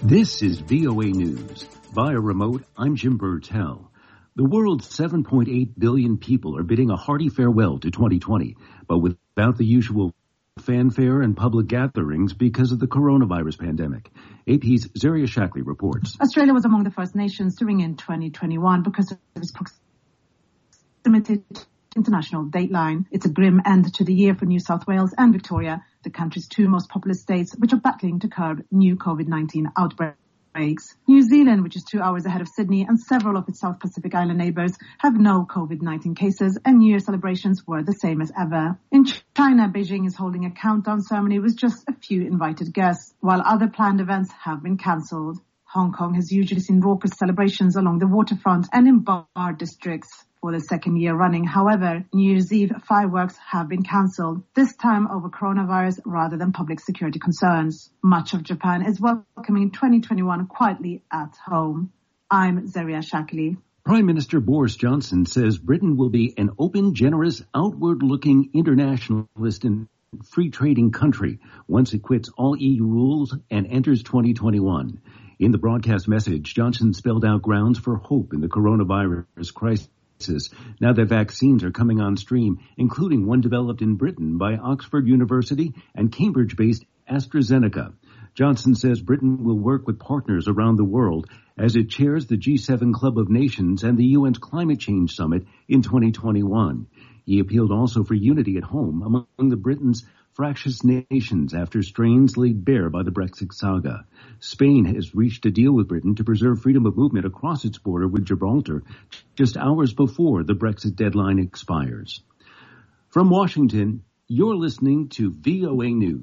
This is VOA News. Via remote, I'm Jim Burtell. The world's 7.8 billion people are bidding a hearty farewell to 2020, but without the usual fanfare and public gatherings because of the coronavirus pandemic. AP's Zaria Shackley reports. Australia was among the first nations to ring in 2021 because of its proximity to international dateline. It's a grim end to the year for New South Wales and Victoria, the country's two most populous states, which are battling to curb new COVID-19 outbreaks. New Zealand, which is 2 hours ahead of Sydney, and several of its South Pacific Island neighbours have no COVID-19 cases, and New Year celebrations were the same as ever. In China, Beijing is holding a countdown ceremony with just a few invited guests, while other planned events have been cancelled. Hong Kong has usually seen raucous celebrations along the waterfront and in bar districts for the second year running. However, New Year's Eve fireworks have been cancelled, this time over coronavirus rather than public security concerns. Much of Japan is welcoming 2021 quietly at home. I'm Zaria Shackley. Prime Minister Boris Johnson says Britain will be an open, generous, outward-looking internationalist and free trading country once it quits all EU rules and enters 2021. In the broadcast message, Johnson spelled out grounds for hope in the coronavirus crisis now that vaccines are coming on stream, including one developed in Britain by Oxford University and Cambridge-based AstraZeneca. Johnson says Britain will work with partners around the world as it chairs the G7 Club of Nations and the UN's Climate Change Summit in 2021. He appealed also for unity at home among the Britain's fractious nations after strains laid bare by the Brexit saga. Spain has reached a deal with Britain to preserve freedom of movement across its border with Gibraltar just hours before the Brexit deadline expires. From Washington, you're listening to VOA News.